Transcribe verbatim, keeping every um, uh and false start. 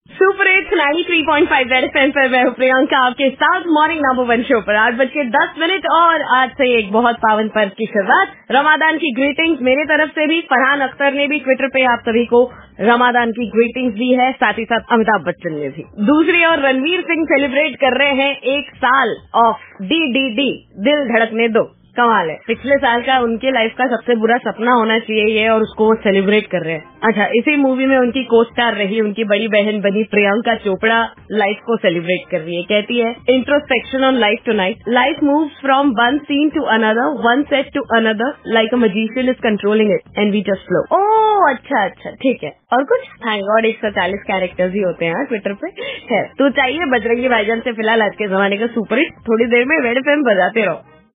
Super eight ninety three point five red FM पर मैं हूँ प्रियंका आपके साथ मॉर्निंग नंबर वन शो पर आठ बज के दस मिनट और आज से एक बहुत पावन पर्व की शुरुआत। रमादान की ग्रीटिंग्स मेरे तरफ से भी। फरहान अख्तर ने भी ट्विटर पे आप सभी को रमादान की ग्रीटिंग्स दी है, साथ ही साथ अमिताभ बच्चन ने भी। दूसरी ओर रणवीर सिंह सेलिब्रेट कर रहे हैं एक साल ऑफ डी डी डी दिल धड़कने दो। कमाल है, पिछले साल का उनके लाइफ का सबसे बुरा सपना होना चाहिए ये, और उसको वो सेलिब्रेट कर रहे हैं। अच्छा, इसी मूवी में उनकी को स्टार रही उनकी बड़ी बहन बनी प्रियंका चोपड़ा लाइफ को सेलिब्रेट कर रही है। कहती है introspection on life tonight, life moves from one scene to another, one set to another, like a magician is controlling it and we just flow. ओह अच्छा अच्छा ठीक है। और कुछ थैंक गॉड एक सौ चालीस कैरेक्टर्स ही होते हैं ट्विटर पे। है तो चाहिए बजरंगी भाईजान से फिलहाल आज के जमाने का सुपर हिट। थोड़ी देर में रेड एफएम बजाते रहो।